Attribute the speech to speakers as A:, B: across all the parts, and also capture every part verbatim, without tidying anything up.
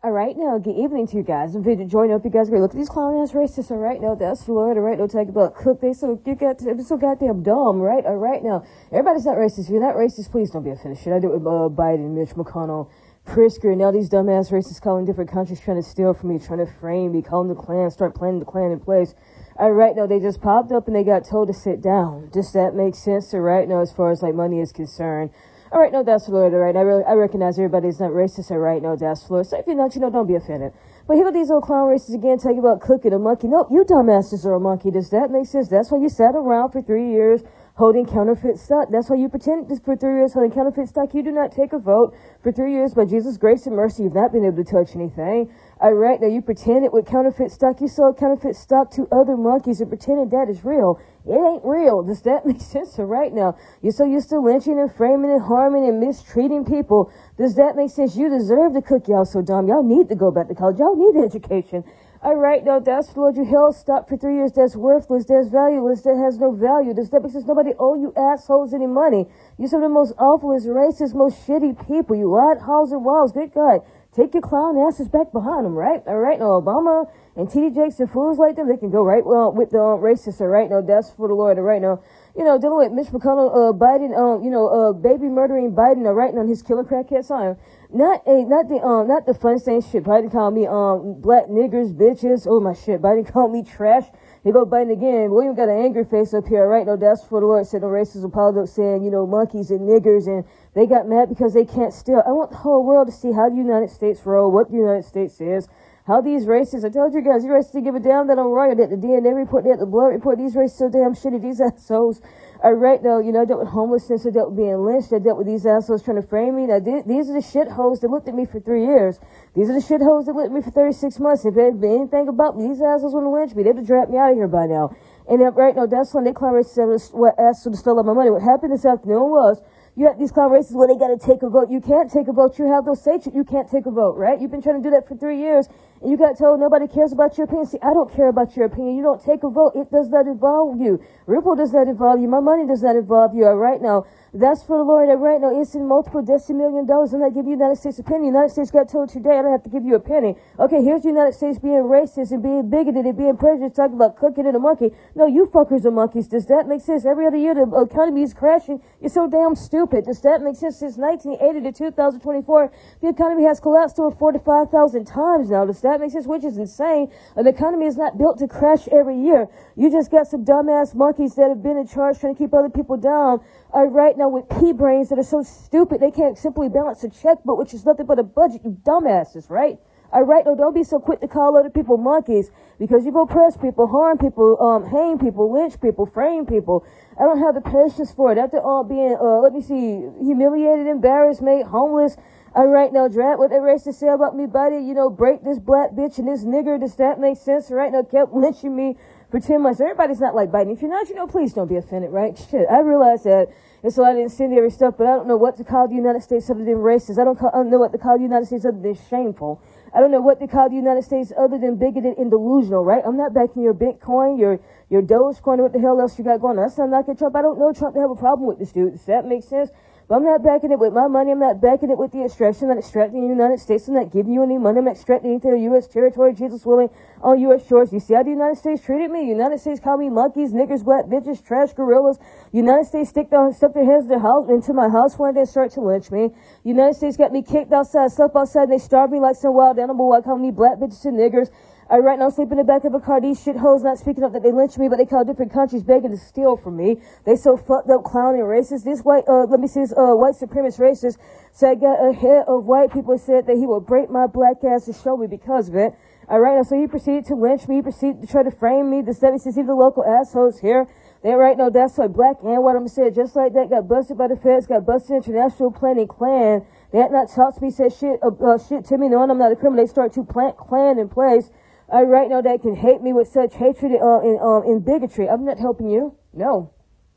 A: All right, now, good evening to you guys. I'm Vidya Joy. Hope you guys are great. Look at these clown ass racists. All right, now, that's the Lord. All right, no talk about cook. They so you got they're so goddamn dumb, right? All right, now, everybody's not racist. If you're not racist, please don't be offended. Shit, I do it with uh, Biden, Mitch McConnell, Pritzker, and now these dumbass racists calling different countries, trying to steal from me, trying to frame me, calling the Klan, start planning the Klan in place. All right, now, they just popped up and they got told to sit down. Does that make sense? All right, now, as far as like money is concerned. All right, no, that's Florida, all right? I really, I recognize everybody's not racist, all right? No, that's Florida. So if you're not, you know, don't be offended. But here go these old clown racists again, talking about cooking a monkey. Nope, you dumbasses are a monkey. Does that make sense? That's why you sat around for three years holding counterfeit stock. That's why you pretend for three years holding counterfeit stock. You do not take a vote for three years. By Jesus' grace and mercy, you've not been able to touch anything. All right, now you pretended with counterfeit stock. You sold counterfeit stock to other monkeys and pretended that is real. It ain't real. Does that make sense? So right now, you're so used to lynching and framing and harming and mistreating people. Does that make sense? You deserve to cook. Y'all so dumb. Y'all need to go back to college. Y'all need education. All right, now that's Lord, you held stock for three years. That's worthless. That's valueless. That has no value. Does that make sense? Nobody owe you assholes any money. You're some of the most awfulest, racist, most shitty people. You lied, halls and walls. Good God. Take your clown asses back behind them, right? All right, now Obama and T D Jakes and fools like them, they can go right well with the uh, racists, all right? Now that's for the Lord, all right? Now, you know, dealing with Mitch McConnell, uh, Biden, um, you know, uh, baby murdering Biden, all right? Now his killer crackhead son. Not a, not the, um, not the funniest thing, shit. Biden called me, um, black niggers, bitches. Oh my shit. Biden called me trash. He go Biden again. William got an angry face up here, right? No, that's for the Lord. Said no racism politics, saying, you know, monkeys and niggers, and they got mad because they can't steal. I want the whole world to see how the United States roll, what the United States is, how these racists, I told you guys, these racists give a damn that I'm right, that the D N A report, that the blood report, these racists so damn shitty, these assholes. All right, now, you know, I dealt with homelessness, I dealt with being lynched, I dealt with these assholes trying to frame me. Now, these are the shitholes that looked at me for three years. These are the shitholes that looked at me for thirty-six months. If it had been anything about me, these assholes want to lynch me. They'd have dragged me out of here by now. And then, right now, that's when they clown racists what asked to steal all my money. What happened this afternoon was, you have these clown racists where they got to take a vote. You can't take a vote. You have those say you can't take a vote, right? You've been trying to do that for three years, and you got told nobody cares about your opinion. See, I don't care about your opinion. You don't take a vote. It does not involve you. Ripple does not involve you. My money does not involve you. All right now, that's for the Lord. All right now, it's in multiple decimillion dollars. I'm not giving you the United States a penny. The United States got told today I don't have to give you a penny. Okay, here's the United States being racist and being bigoted and being prejudiced, talking about cooking in a monkey. No, you fuckers are monkeys. Does that make sense? Every other year the economy is crashing. You're so damn stupid. Does that make sense? Since nineteen eighty to two thousand twenty-four, the economy has collapsed over forty-five thousand times now. Does that make sense? Which is insane. An economy is not built to crash every year. You just got some dumbass monkeys that have been in charge trying to keep other people down. All right, now with pea brains that are so stupid they can't simply balance a checkbook, which is nothing but a budget, you dumbasses, right? All right, no, don't be so quick to call other people monkeys because you've oppressed people, harmed people, um, hang people, lynch people, frame people. I don't have the patience for it. After all being, uh, let me see, humiliated, embarrassed, made homeless. All right, now, Drat, what the racist say about me, buddy? You know, break this black bitch and this nigger. Does that make sense? All right, now, kept lynching me for ten months. Everybody's not like Biden. If you're not, you know, please don't be offended, right? Shit, I realize that. It's a lot of incendiary stuff, but I don't know what to call the United States other than racist. I don't, call, I don't know what to call the United States other than shameful. I don't know what to call the United States other than bigoted and delusional, right? I'm not backing your Bitcoin, your your Dogecoin, or what the hell else you got going on. That's not knocking Trump. I don't know Trump to have a problem with this dude. Does that make sense? But I'm not backing it with my money. I'm not backing it with the extraction. I'm not extracting the United States. I'm not giving you any money. I'm not extracting anything of U S territory, Jesus willing, on U S shores. You see how the United States treated me? United States called me monkeys, niggers, black bitches, trash, gorillas. United States stick their, stuck their heads their house, into my house one day and start to lynch me. United States got me kicked outside, slept outside, and they starved me like some wild animal while calling me black bitches and niggers. I right now sleep in the back of a car. These shitholes not speaking up that they lynch me, but they call different countries begging to steal from me. They so fucked up, clowning, racist. This white, uh, let me see, this uh, white supremacist racist said I got a head of white people said that he will break my black ass to show me because of it. All right now, so he proceeded to lynch me. He proceeded to try to frame me. The seventy six, even the local assholes here. They right now, that's why black and white, I'm gonna say it just like that, got busted by the feds, got busted International Planning Klan. They had not talked to me, said shit, uh, uh, shit to me, knowing I'm not a criminal. They start to plant Klan in place. I right now that can hate me with such hatred uh, and um, in bigotry. I'm not helping you. No.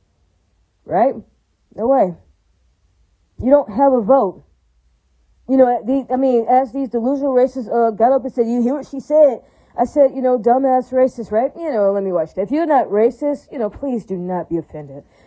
A: Right? No way. You don't have a vote. You know, the, I mean, as these delusional racists uh, got up and said, you hear what she said? I said, you know, dumbass racist, right? You know, let me watch that. If you're not racist, you know, please do not be offended.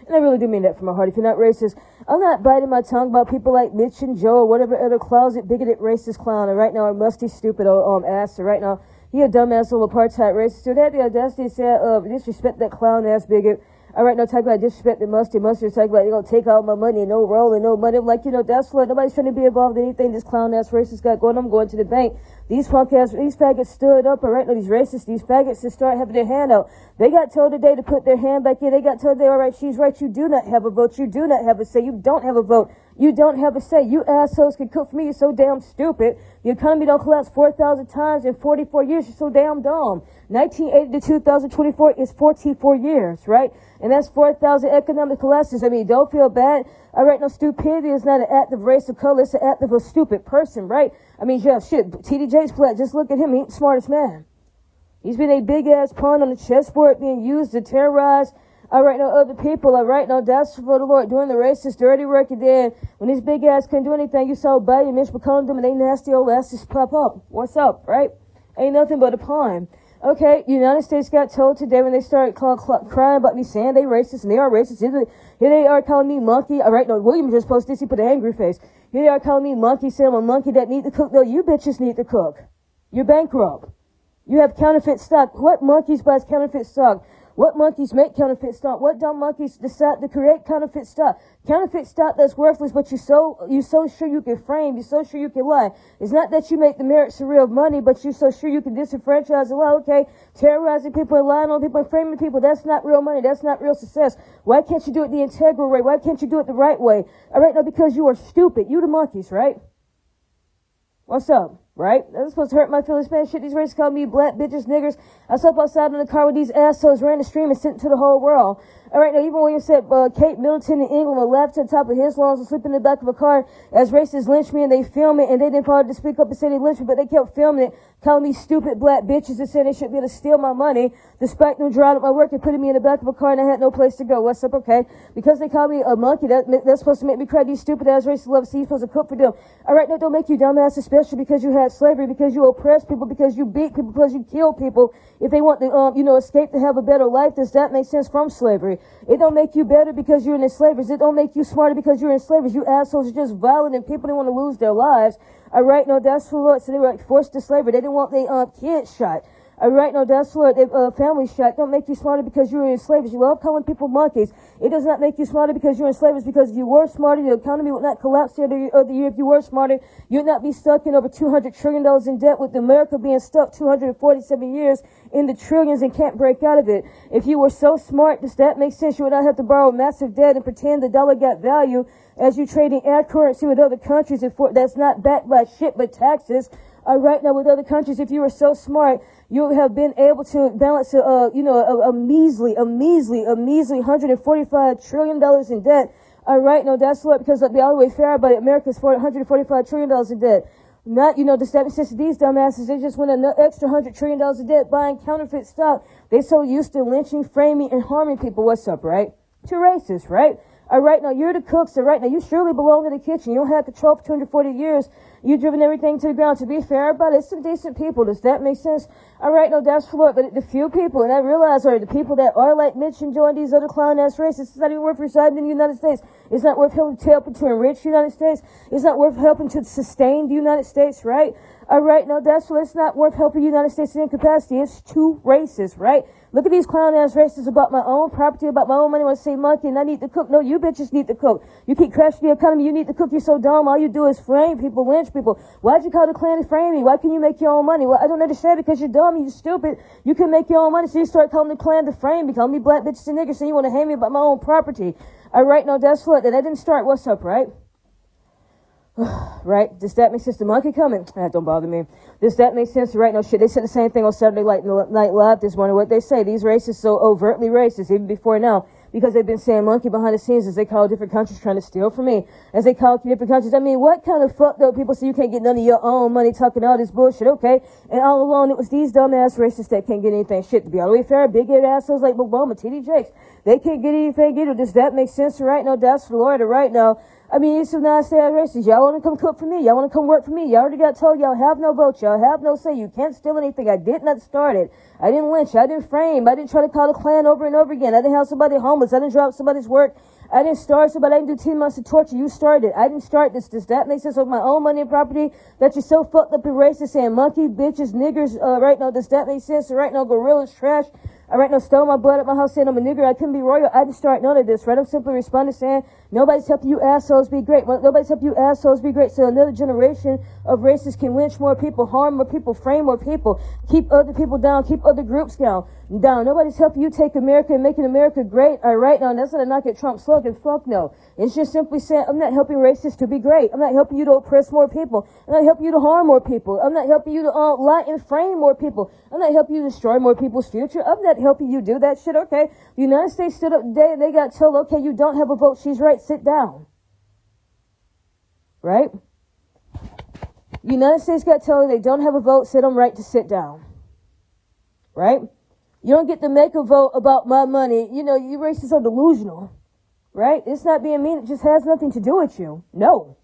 A: And I really do mean that from my heart. If you're not racist, I'm not biting my tongue about people like Mitch and Joe or whatever other closet, bigoted, racist clown. And right now, or musty, stupid um, ass. So right now, he a dumbass little apartheid racist. So they had the audacity to say, uh, disrespect that clown ass bigot. All right, no, talk about disrespect the musty, musty, talk about, you're going to take all my money, no rolling, no money. I'm like, you know, that's what, nobody's trying to be involved in anything this clown ass racist got going. I'm going to the bank. These punk ass, these faggots stood up, all right, no, these racists, these faggots to start having their hand out. They got told today to put their hand back in. They got told today, all right, she's right, you do not have a vote. You do not have a say. You don't have a vote. You don't have a say. You assholes can cook for me. You're so damn stupid. The economy don't collapse four thousand times in forty-four years. You're so damn dumb. nineteen eighty to two thousand twenty-four is forty-four years, right? And that's four thousand economic collapses. I mean, don't feel bad. All right, no, stupidity is not an act of race or color. It's an act of a stupid person, right? I mean, yeah, shit. T D Jakes flat. Just look at him. He ain't the smartest man. He's been a big-ass pawn on the chessboard being used to terrorize, all right, no, other people. All right, no, that's for the Lord. Doing the racist dirty work he did. When these big ass couldn't do anything, you saw Buddy and Mitch McConnell them and they nasty old asses pop up. What's up, right? Ain't nothing but a pawn. Okay, United States got told today when they started cl- cl- crying about me saying they racist, and they are racist. Here they, here they are calling me monkey. All right, no, William just posted this. He put an angry face. Here they are calling me monkey, saying I'm a monkey that need to cook. No, you bitches need to cook. You're bankrupt. You have counterfeit stock. What monkeys buys counterfeit stock? What monkeys make counterfeit stock? What dumb monkeys decide to create counterfeit stock? Counterfeit stock that's worthless, but you're so, you're so sure you can frame, you're so sure you can lie. It's not that you make the merits of real money, but you're so sure you can disenfranchise the law. Okay, terrorizing people and lying on people and framing people, that's not real money, that's not real success. Why can't you do it the integral way? Why can't you do it the right way? All right, now because you are stupid. You the monkeys, right? What's up? Right? That's supposed to hurt my feelings, man. Shit, these racists call me black bitches, niggers. I slept outside in the car with these assholes, ran the stream and sent it to the whole world. All right, now, even when you said uh, Kate Middleton in England will laugh to the top of his lungs and sleep in the back of a car as racists lynched me and they film it and they didn't bother to speak up and say they lynched me, but they kept filming it, calling me stupid black bitches and saying they should be able to steal my money despite them drawing up my work and putting me in the back of a car and I had no place to go. What's up? Okay. Because they call me a monkey, that, that's supposed to make me cry. These stupid ass racists love to see you supposed to cook for them. All right, now don't make you dumbasses special because you had slavery, because you oppress people, because you beat people, because you kill people. If they want to, um, you know, escape to have a better life, does that make sense from slavery? It don't make you better because you're in enslavers. It don't make you smarter because you're enslavers. You assholes are just violent and people don't want to lose their lives. All right, no, that's for Lord. So they were like forced to slavery. They didn't want their um, kids shot. All right, no, that's what the uh, family shot. Don't make you smarter because you're enslavers. You love calling people monkeys. It does not make you smarter because you're enslavers. Because if you were smarter, the economy would not collapse the other, other year. If you were smarter, you'd not be stuck in over two hundred trillion dollars in debt, with America being stuck two hundred forty-seven years in the trillions and can't break out of it. If you were so smart, does that make sense? You would not have to borrow massive debt and pretend the dollar got value as you trading air currency with other countries and for, that's not backed by shit but taxes. Uh, right now with other countries, if you were so smart, you would have been able to balance a, uh, you know, a, a measly, a measly, a measly one hundred forty-five trillion dollars in debt. Uh, right now, that's what, because let's be all the way fair about it, America's one hundred forty-five trillion dollars in debt. Not, you know, the seven since these dumbasses, they just went an extra one hundred trillion dollars in debt buying counterfeit stock. They so used to lynching, framing, and harming people. What's up, right? Two racists, right? All right, now you're the cooks, so right now you surely belong in the kitchen. You don't have control for two hundred forty years. You've driven everything to the ground. To be fair about it, some decent people. Does that make sense? All right, no, that's for Lord. But the few people, and I realize, are the people that are like Mitch and Joe and these other clown-ass racists, it's not even worth residing in the United States. It's not worth helping to, helping to enrich the United States. It's not worth helping to sustain the United States, right? All right, no, that's what it's not worth helping the United States in incapacity. It's too racist, right? Look at these clown-ass racists about my own property, about my own money. Want to say monkey and I need to cook. No, you bitches need to cook. You keep crashing the economy. You need to cook. You're so dumb. All you do is frame people, lynch people. Why'd you call the Klan framing? Why can you make your own money? Well, I don't understand, because you're dumb and you're stupid. You can make your own money, so you start calling the Klan to frame me. Call me black bitches and niggers, so you want to hang me about my own property. All right, no, that's what. That didn't start. What's up, right? Right? Does that make sense? The monkey coming? That don't bother me. Does that make sense? Right? No shit. They said the same thing on Saturday Night Live this morning. What they say, these racists so overtly racist, even before now, because they've been saying monkey behind the scenes, as they call different countries trying to steal from me, as they call different countries. I mean, what kind of fucked up people say you can't get none of your own money talking all this bullshit? Okay. And all along, it was these dumbass racists that can't get anything. Shit, to be all the way fair, big-headed assholes like Obama, T D Jakes, they can't get anything either. Does that make sense? Right now, that's Florida right now. I mean, it's United States racists. Y'all want to come cook for me? Y'all want to come work for me? Y'all already got told y'all have no vote. Y'all have no say. You can't steal anything. I did not start it. I didn't lynch. I didn't frame. I didn't try to call the Klan over and over again. I didn't have somebody homeless. I didn't drop somebody's work. I didn't start somebody. I didn't do ten months of torture. You started it. I didn't start this. Does that make sense? With my own money and property that you're so fucked up and racist saying monkey, bitches, niggers, uh, right now, does that make sense? So right now, gorillas, trash. I right now stole my blood at my house saying I'm a nigger. I couldn't be royal. I didn't start none of this, right? I'm simply responding saying nobody's helping you assholes be great. Well, nobody's helping you assholes be great. So another generation of racists can lynch more people, harm more people, frame more people, keep other people down, keep other groups down. down. Nobody's helping you take America and making America great. All right, now that's not a knock at Trump's slogan. Fuck no. It's just simply saying I'm not helping racists to be great. I'm not helping you to oppress more people. I'm not helping you to harm more people. I'm not helping you to uh, lie and frame more people. I'm not helping you to destroy more people's future. I'm not helping you do that shit. Okay, the United States stood up today and they got told, okay, you don't have a vote. She's right. Sit down. Right? The United States got told they don't have a vote. Sit them right to sit down. Right? You don't get to make a vote about my money. You know, you racists are delusional. Right? It's not being mean. It just has nothing to do with you. No.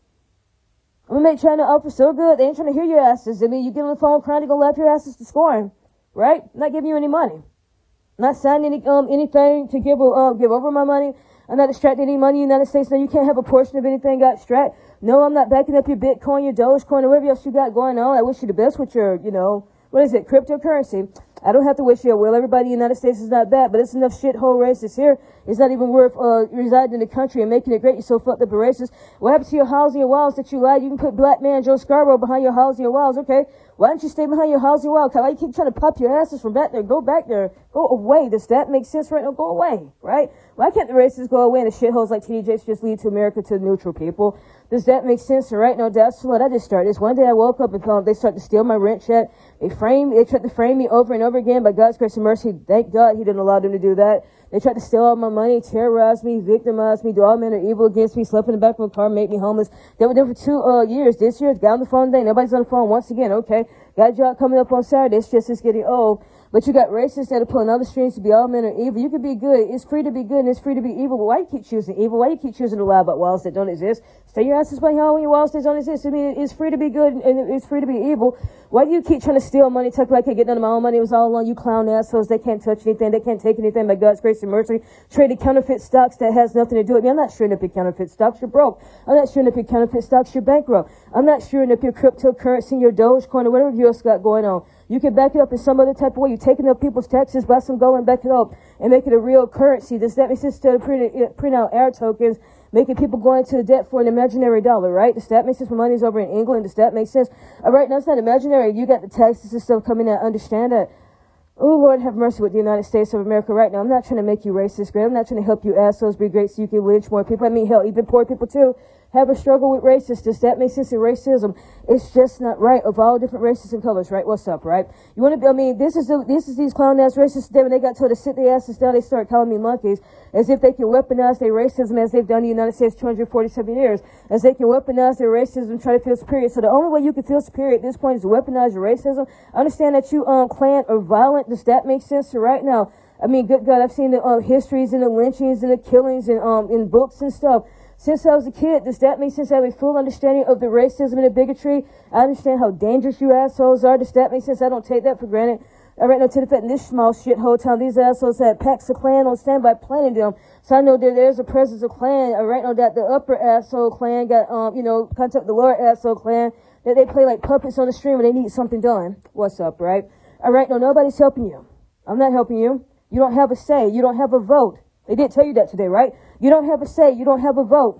A: I'm going to make trying to offer so good. They ain't trying to hear your asses. I mean, you get on the phone crying, they're going to laugh your asses to scorn. Right? I'm not giving you any money. I'm not signing any, um, anything to give, uh, give over my money. I'm not extracting any money in the United States. No, you can't have a portion of anything got extracted. No, I'm not backing up your Bitcoin, your Dogecoin, or whatever else you got going on. I wish you the best with your, you know, what is it, cryptocurrency. I don't have to wish you a will. Everybody in the United States is not bad, but it's enough shithole racists here. It's not even worth uh, residing in the country and making it great. You're so fucked up and racist. What happened to your housing and walls that you lied? You can put black man Joe Scarborough behind your housing and walls. Okay, why don't you stay behind your housing wall? Why you keep trying to pop your asses from back there? Go back there. Go away. Does that make sense right now? Go away, right? Why can't the racists go away and the shitholes like T D Jakes just lead to America to neutral people? Does that make sense? So right now, that's what I just started. This one day I woke up and found they started to steal my rent check. They framed, they tried to frame me over and over again. By God's grace and mercy, thank God He didn't allow them to do that. They tried to steal all my money, terrorize me, victimize me, do all manner of evil against me, slept in the back of a car, make me homeless. They were there for two uh, years. This year, got on the phone today. Nobody's on the phone once again. Okay, got a job coming up on Saturday. It's just it's getting old. But you got racists that are pulling other strings to be all men are evil. You can be good. It's free to be good and it's free to be evil. But why do you keep choosing evil? Why do you keep choosing to lie about walls that don't exist? Stay your asses behind your walls that don't exist. I mean, it's free to be good and it's free to be evil. Why do you keep trying to steal money? Talk like I can't get none of my own money. It was all along you clown assholes. They can't touch anything. They can't take anything by God's grace and mercy. Trading counterfeit stocks that has nothing to do with me. I'm not sure if your counterfeit stocks. You're broke. I'm not sure if your counterfeit stocks. You're bankrupt. I'm not sure if your cryptocurrency, your Dogecoin, or whatever you else got going on. You can back it up in some other type of way. You're taking up people's taxes, buy some gold and back it up and make it a real currency. Does that make sense? Instead of printing, print out air tokens, making people go into debt for an imaginary dollar, right? Does that make sense? My money's over in England. Does that make sense? All right, now it's not imaginary. You got the taxes and stuff coming out. Understand that. Oh, Lord, have mercy with the United States of America right now. I'm not trying to make you racist, great. I'm not trying to help you assholes be great so you can lynch more people. I mean, hell, even poor people, too, have a struggle with racists. Does that make sense? In racism, it's just not right. Of all different races and colors, right? What's up, right? You want to be, I mean, this is the, this is these clown-ass racists today when they got told to sit their asses down, they start calling me monkeys, as if they can weaponize their racism as they've done in the United States two hundred forty-seven years, as they can weaponize their racism and try to feel superior. So the only way you can feel superior at this point is to weaponize your racism. I understand that you, um, Klan are violent. Does that make sense? So right now, I mean, good God, I've seen the uh, histories and the lynchings and the killings and um in books and stuff. Since I was a kid, does that make sense? I have a full understanding of the racism and the bigotry. I understand how dangerous you assholes are. Does that make sense? I don't take that for granted. I right now to the fact in this small shithole town, these assholes had packs of Klan on standby planning them. So I know that there's a presence of Klan. I right now that the upper asshole Klan got, um, you know, contact the lower asshole Klan, that they play like puppets on the stream when they need something done. What's up, right? I right now nobody's helping you. I'm not helping you. You don't have a say. You don't have a vote. They did tell you that today, right? You don't have a say. You don't have a vote.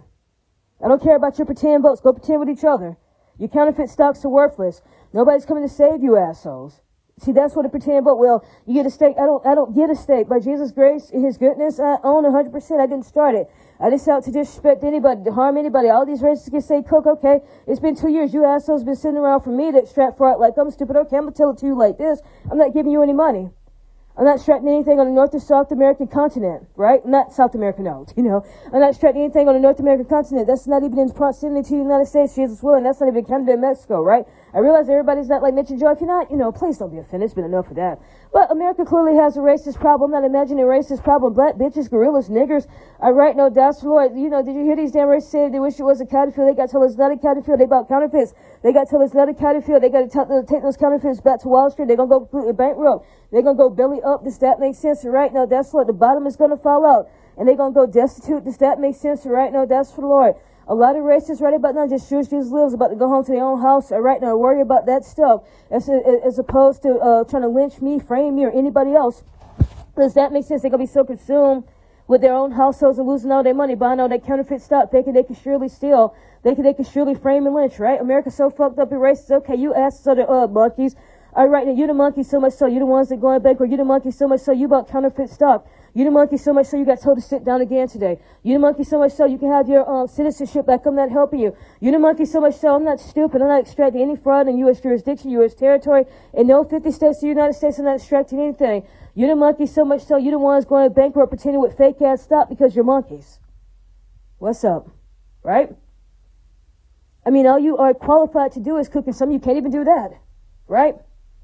A: I don't care about your pretend votes. Go pretend with each other. Your counterfeit stocks are worthless. Nobody's coming to save you, assholes. See, that's what a pretend vote. Well, you get a stake. I don't, I don't get a stake. By Jesus' grace and His goodness, I own one hundred percent. I didn't start it. I didn't set out to disrespect anybody, to harm anybody. All these racists can say, Cook, okay, it's been two years. You assholes been sitting around for me to extract for it like I'm stupid. Okay, I'm going to tell it to you like this. I'm not giving you any money. I'm not extracting anything on the North or South American continent, right? Not South America, no, you know. I'm not extracting anything on the North American continent. That's not even in proximity to the United States, Jesus willing. That's not even Canada and Mexico, right? I realize everybody's not like Mitch and Joy. If you're not, you know, please don't be offended. It's been enough of that. But America clearly has a racist problem. I'm not imagining a racist problem. Black bitches, gorillas, niggers. I write no doubts, Lord. You know, did you hear these damn racists say they wish it was a counterfeit? They got to tell us not a counterfeit. They bought counterfeits. They got to tell us not a counterfeit. They got to tell, take those counterfeits back to Wall Street. They're going to go completely bankrupt. They're going to go belly up. Does that make sense? And right now, that's what the bottom is going to fall out. And they're going to go destitute. Does that make sense? And right now, that's for the Lord. A lot of racists right about now just choose these lives about to go home to their own house. Or right now, worry about that stuff as, as opposed to uh, trying to lynch me, frame me, or anybody else. Does that make sense? They're going to be so consumed with their own households and losing all their money, buying all that counterfeit stuff, thinking they can surely steal. They can, they can surely frame and lynch, right? America's so fucked up and racist. Okay, you asses are the uh, monkeys. All right, now you the monkeys so much so. You the ones that going bankrupt. You the monkeys so much so you bought counterfeit stuff. You the monkey so much so you got told to sit down again today. You the monkey so much so you can have your um, citizenship back. I'm not helping you. You the monkey so much so I'm not stupid. I'm not extracting any fraud in U S jurisdiction, U S territory. In no fifty states of the United States, I'm not extracting anything. You the monkey so much so you the ones going bankrupt pretending with fake ass stuff because you're monkeys. What's up? Right? I mean, all you are qualified to do is cook, and some of you can't even do that. Right?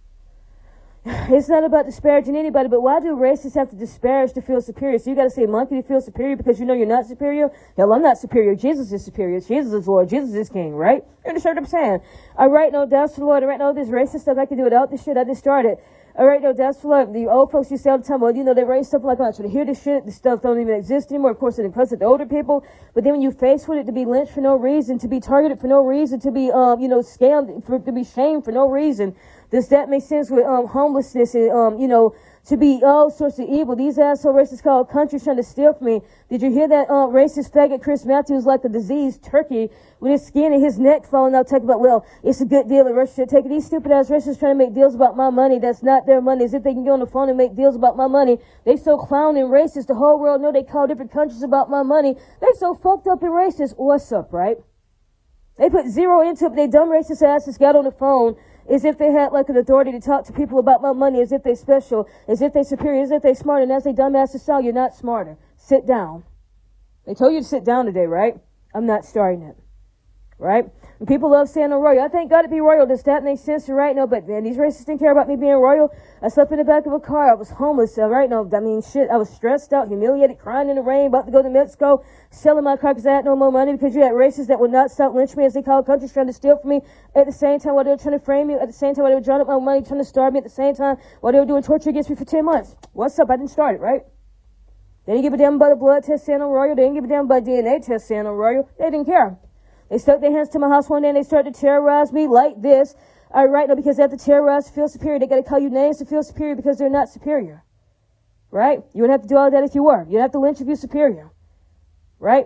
A: It's not about disparaging anybody, but why do racists have to disparage to feel superior? So you got to say monkey to feel superior because you know you're not superior? Hell, I'm not superior. Jesus is superior. Jesus is Lord. Jesus is King, right? You understand what I'm saying? I write no doubts for the Lord. I write no this racist stuff I can do without this shit. I just started. I write no doubts for the Lord. The old folks used to say all the time, well, you know, they raise stuff like, I'm not trying to hear this shit. This stuff don't even exist anymore. Of course, it includes the older people. But then when you face with it to be lynched for no reason, to be targeted for no reason, to be, um, you know, scammed, for, to be shamed for no reason, does that make sense with um, homelessness and, um, you know, to be all sorts of evil? These asshole racists called countries trying to steal from me. Did you hear that uh, racist faggot Chris Matthews like a diseased turkey with his skin and his neck falling out talking about, well, it's a good deal and Russia should take it. These stupid ass racists trying to make deals about my money. That's not their money. As if they can get on the phone and make deals about my money. They so clown and racist. The whole world know they call different countries about my money. They so fucked up and racist. What's up, right? They put zero into it. They dumb racist asses got on the phone as if they had like an authority to talk to people about my money, as if they special, as if they superior, as if they smart. And as they dumbasses sound, you're not smarter. Sit down. They told you to sit down today, right? I'm not starting it. Right? And people love saying I'm royal. I thank God to be royal. Does that make sense? Right? No, but man, these racists didn't care about me being royal. I slept in the back of a car. I was homeless. Uh, right? No, I mean, shit. I was stressed out, humiliated, crying in the rain, about to go to Mexico, selling my car because I had no more money because you had racists that would not stop lynching me, as they call countries, trying to steal from me at the same time while they were trying to frame me, at the same time while they were drawing up my money, trying to starve me, at the same time while they were doing torture against me for ten months. What's up? I didn't start it, right? They didn't give a damn about a blood test saying I'm royal. They didn't give a damn about D N A test saying I'm royal. They didn't care. They stuck their hands to my house one day and they started to terrorize me like this. All right, no, because they have to terrorize to feel superior. They got to call you names to feel superior because they're not superior. Right? You wouldn't have to do all that if you were. You'd have to lynch if you're superior. Right?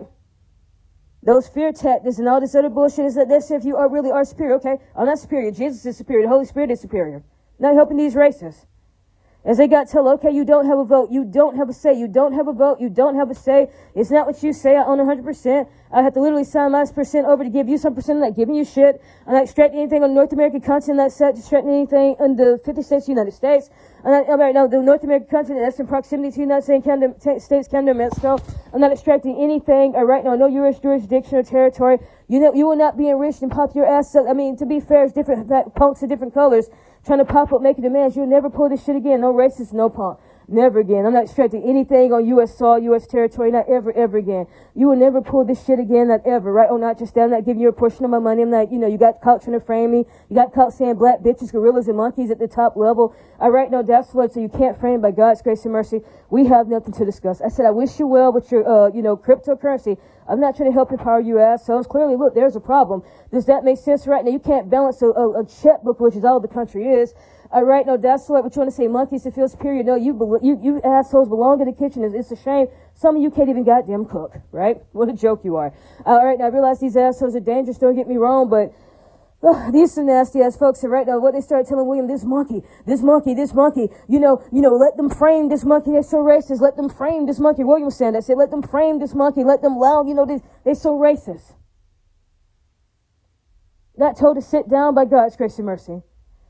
A: Those fear tactics and all this other bullshit is that they say if you are really are superior. Okay, I'm not superior. Jesus is superior. The Holy Spirit is superior. Not helping these racists. As they got told, okay, you don't have a vote. You don't have a say. You don't have a vote. You don't have a say. It's not what you say. I own one hundred percent. I have to literally sign my percent over to give you some percent. I'm not giving you shit. I'm not extracting anything on the North American continent. I'm not extracting anything on the fifty states of the United States. I'm not, I'm right now, the North American continent, that's in proximity to the United States, Canada, States, Canada, Mexico. I'm not extracting anything. Uh, right now, no U S jurisdiction or territory. You know, you will not be enriched and pop your ass up. I mean, to be fair, it's different punks of different colors trying to pop up, making demands. You'll never pull this shit again. No racist, no punk. Never again. I'm not extracting anything on U S soil, U S territory, not ever, ever again. You will never pull this shit again, not ever, right? Oh, not just that. I'm not giving you a portion of my money. I'm not, you know, you got caught trying to frame me. You got caught saying black bitches, gorillas, and monkeys at the top level. I write no doubts, Lord, so you can't frame by God's grace and mercy. We have nothing to discuss. I said, I wish you well with your, uh, you know, cryptocurrency. I'm not trying to help empower you assholes. Clearly, look, there's a problem. Does that make sense right now? You can't balance a, a, a checkbook, which is all the country is. All right, no, that's what you want to say. Monkeys to feel superior. No, you, you, you assholes belong in the kitchen. It's, it's a shame. Some of you can't even goddamn cook, right? What a joke you are. All right, now I realize these assholes are dangerous. Don't get me wrong, but oh, these are nasty ass folks. And right now, what they started telling William, this monkey, this monkey, this monkey, you know, you know, let them frame this monkey. They're so racist. Let them frame this monkey. William was saying that. Said, let them frame this monkey. Let them loud. You know, they, they're so racist. Not told to sit down by God's grace and mercy.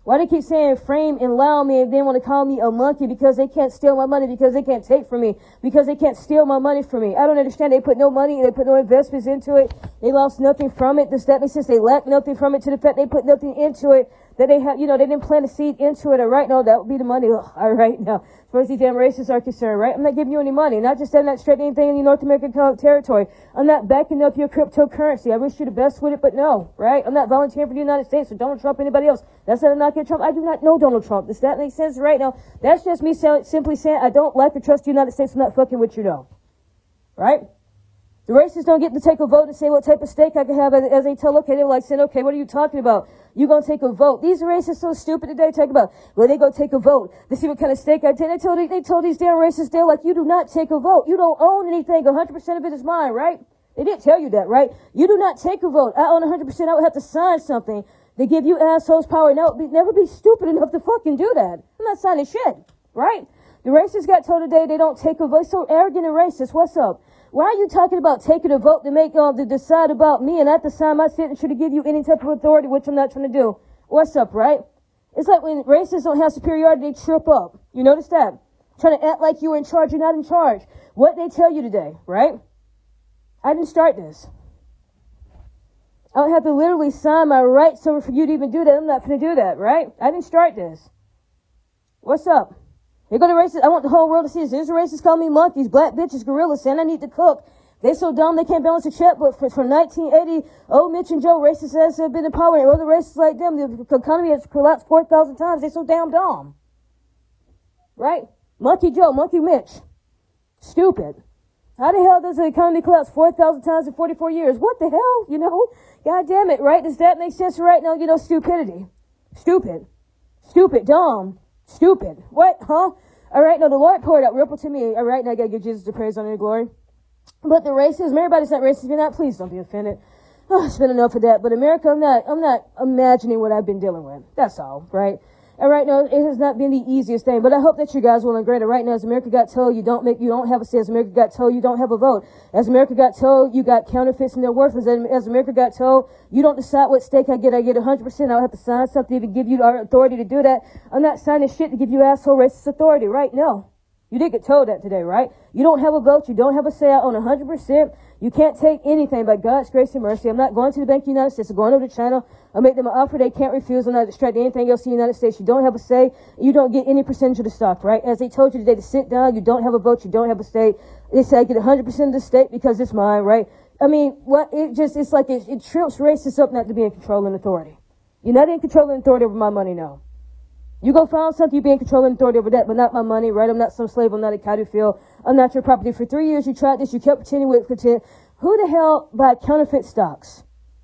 A: Why they keep saying frame and allow me and then want to call me a monkey because they can't steal my money, because they can't take from me, because they can't steal my money from me. I don't understand. They put no money, they put no investments into it. They lost nothing from it. Does that make sense? They lack nothing from it to the fact they put nothing into it. That they have, you know, they didn't plant a seed into it. All right, no, that would be the money. Ugh, all right, now, as far as these damn racists are concerned, right? I'm not giving you any money. Not just saying that straight anything in the North American territory. I'm not backing up your cryptocurrency. I wish you the best with it, but no, right? I'm not volunteering for the United States or Donald Trump or anybody else. That's not a knock at Trump. I do not know Donald Trump. Does that make sense right now? That's just me simply saying I don't like or trust the United States. I'm not fucking with you, no. Right? The racists don't get to take a vote and say what type of steak I can have as they tell, okay, they're like saying, okay, what are you talking about? You gonna take a vote. These racists so stupid today. Talk about, well, they go take a vote to see what kind of steak I take. They told, they told these damn racists, they're like, you do not take a vote. You don't own anything. one hundred percent of it is mine, right? They didn't tell you that, right? You do not take a vote. I own one hundred percent. I would have to sign something to give you assholes power. And I would be, never be stupid enough to fucking do that. I'm not signing shit, right? The racists got told today they don't take a vote. So arrogant and racist. What's up? Why are you talking about taking a vote to make, uh, to decide about me and at the sign my signature to give you any type of authority, which I'm not trying to do? What's up, right? It's like when racists don't have superiority, they trip up. You notice that? Trying to act like you were in charge, you're not in charge. What they tell you today, right? I didn't start this. I don't have to literally sign my rights over for you to even do that. I'm not going to do that, right? I didn't start this. What's up? They're going to racist. I want the whole world to see this. There's racists calling me monkeys, black bitches, gorillas, saying I need to cook. They so dumb they can't balance a check, but for, from nineteen eighty, old Mitch and Joe, racists as have been in power, and other racists like them, the economy has collapsed four thousand times. They're so damn dumb. Right? Monkey Joe, Monkey Mitch. Stupid. How the hell does the economy collapse four thousand times in forty-four years? What the hell? You know? God damn it, right? Does that make sense right now? You know, stupidity. Stupid. Stupid. Dumb. Stupid. What? Huh? All right, now the Lord poured out ripple to me. All right, now I gotta give Jesus the praise, honor, and glory. But the racism, everybody's not racist. If you're not, please don't be offended. Oh, it's been enough of that. But America, I'm not, I'm not imagining what I've been dealing with. That's all, right? And right now, it has not been the easiest thing. But I hope that you guys will agree. Right now, as America got told, you don't make, you don't have a say. As America got told, you don't have a vote. As America got told, you got counterfeits and they're worthless. As America got told, you don't decide what steak I get. I get one hundred percent. I'll have to sign something to give you our authority to do that. I'm not signing shit to give you asshole racist authority, right? No. You did get told that today, right? You don't have a vote. You don't have a say. I own one hundred percent. You can't take anything by God's grace and mercy. I'm not going to the Bank of the United States. I'm going over to China. I'll make them an offer they can't refuse. I'm not distracted anything else in the United States. You don't have a say. You don't get any percentage of the stock, right? As they told you today to sit down, you don't have a vote. You don't have a say. They say I get one hundred percent of the state because it's mine, right? I mean, what? It just, it's like it, it trips racists up not to be in control and authority. You're not in control and authority over my money now. You go find something, you be in control and authority over that, but not my money, right? I'm not some slave. I'm not a cattle field. I'm not your property. For three years, you tried this. You kept pretending with pretend. Who the hell buy counterfeit stocks?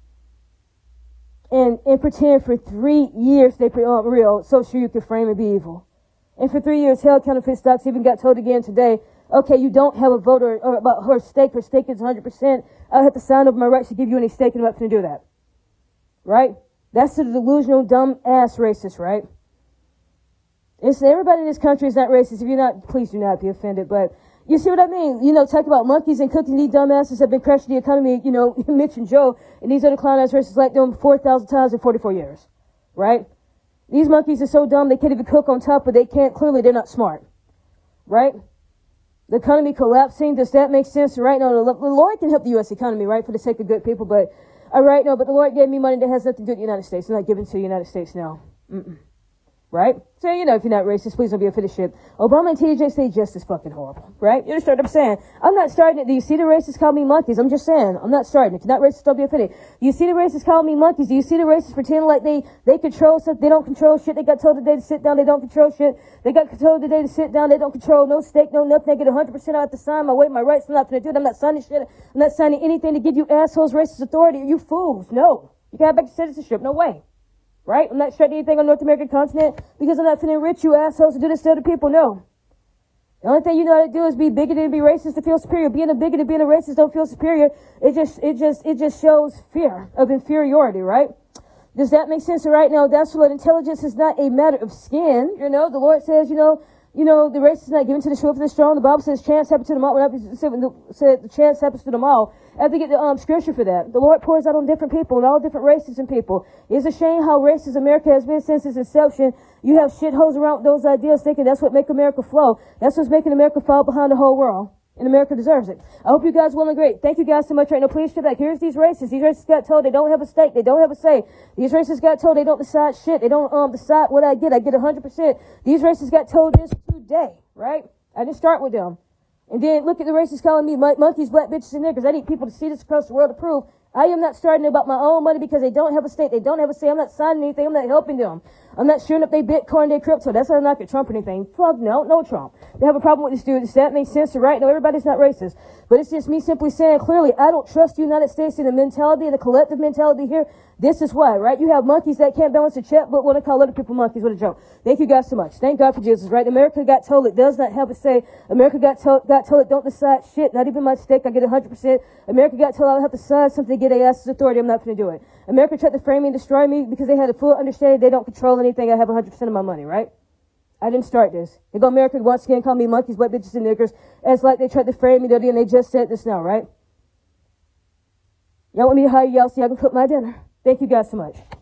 A: And, and pretend for three years they pre- aren't real, so sure you can frame and be evil. And for three years, hell, counterfeit stocks even got told again today, okay, you don't have a vote or, or about her stake. Her stake is one hundred percent. I have to sign over my rights to give you any stake, and I'm not going to do that. Right? That's the delusional, dumb ass racist, right? It's everybody in this country is not racist. If you're not, please do not be offended. But you see what I mean? You know, talk about monkeys and cooking. These dumbasses have been crashing the economy. You know, Mitch and Joe and these other clown ass racists like them four thousand times in forty-four years, right? These monkeys are so dumb they can't even cook on top, but they can't. Clearly, they're not smart, right? The economy collapsing. Does that make sense? Right now, the Lord can help the U S economy, right, for the sake of good people. But all right, no, but the Lord gave me money that has nothing to do with the United States. I'm not giving to the United States now. Mm-mm. Right? So, you know, if you're not racist, please don't be offended shit. Obama and T J say just as fucking horrible. Right? You understand what I'm saying? I'm not starting it. Do you see the racists call me monkeys? I'm just saying. I'm not starting it. If you're not racist, don't be offended. Do you see the racists call me monkeys? Do you see the racists pretending like they, they control stuff? They don't control shit. They got told today to sit down. They don't control shit. They got told today to sit down. They don't control no stake, no nothing. They get one hundred percent out the sign. My way, my rights. I'm not going to do it. I'm not signing shit. I'm not signing anything to give you assholes racist authority. Are you fools? No. You can have back to citizenship. No way. Right? I'm not shutting anything on North American continent because I'm not finna enrich you assholes to do this to other people. No. The only thing you know how to do is be bigoted and be racist to feel superior. Being a bigot and being a racist don't feel superior. It just, it just, it just shows fear of inferiority, right? Does that make sense? Right now, that's what intelligence is not a matter of skin. You know, the Lord says, you know, you know, the race is not given to the swift and the strong. The Bible says chance happens to them all. When I said the chance happens to them all. I have to get the um, scripture for that. The Lord pours out on different people and all different races and people. It's a shame how racist America has been since its inception. You have shitholes around those ideas thinking that's what make America flow. That's what's making America fall behind the whole world. And America deserves it. I hope you guys will and great. Thank you guys so much right now. Please share that. Here's these racists. These racists got told they don't have a stake. They don't have a say. These racists got told they don't decide shit. They don't um decide what I get. I get one hundred percent. These racists got told this today, right? I didn't start with them. And then look at the racists calling me mon- monkeys, black bitches, and niggers. I need people to see this across the world to prove I am not starting about my own money because they don't have a state. They don't have a say. I'm not signing anything. I'm not helping them. I'm not sharing up their Bitcoin, their crypto. That's how I'm not get Trump or anything. Fuck no, no Trump. They have a problem with this dude. Does that make sense? Right? No, everybody's not racist. But it's just me simply saying clearly, I don't trust the United States in the mentality and the collective mentality here. This is why, right? You have monkeys that can't balance a check, but want to call other people monkeys. What a joke. Thank you guys so much. Thank God for Jesus, right? America got told it does not have a say. America got told, got told it don't decide shit. Not even my stake. I get one hundred percent. America got told I would have to sign something to get a ass's authority. I'm not going to do it. America tried to frame me and destroy me because they had a full understanding they don't control anything. I have one hundred percent of my money, right? I didn't start this. They go America once again call me monkeys, white bitches, and niggers. It's like they tried to frame me the other day and they just said this now, right? Y'all want me to hire y'all so y'all can cook my dinner. Thank you guys so much.